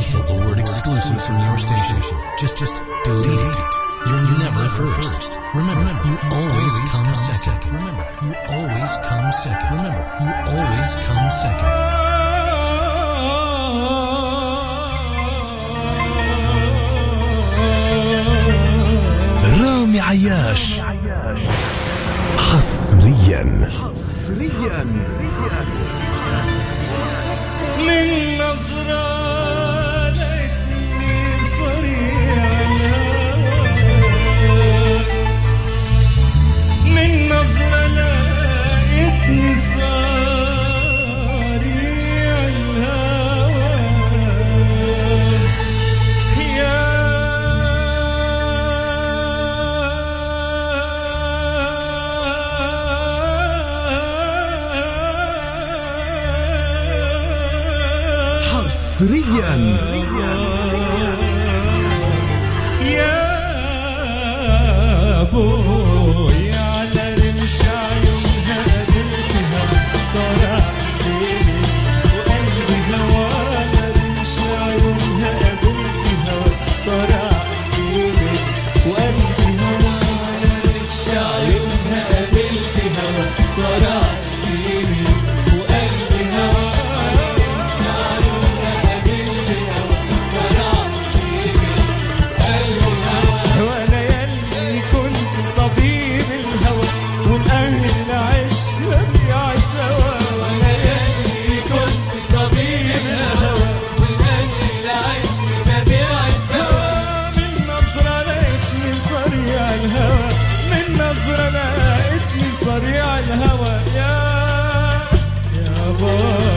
cancel the word exclusive from your station. Just delete it. You're never first. Remember, you always come second. Remember, you always come second. Remember, you always come second. رامي عياش حصريا من نظرة لقيتني صريع الهوى، من نظرة لقيتني صريع الهوى، يا حصريا يا بوي على رمش عيونها قابلتها طلع ليلي وقلبي هوا، على رمش عيونها قابلتها طلع ليلي وقلبي هوا، على رمش عيونها قابلتها طلع ليلي وقلبي هوا، وانا يلي كنت طبيب الهوى ومأهل عشرة بيع الدواء، وانا يلي كنت طبيب الهوى ومأهل عشرة بيع الدواء، من نظرة لقيتني صريع الهوى، من نظرة لقيتني صريع الهوى، يا بابا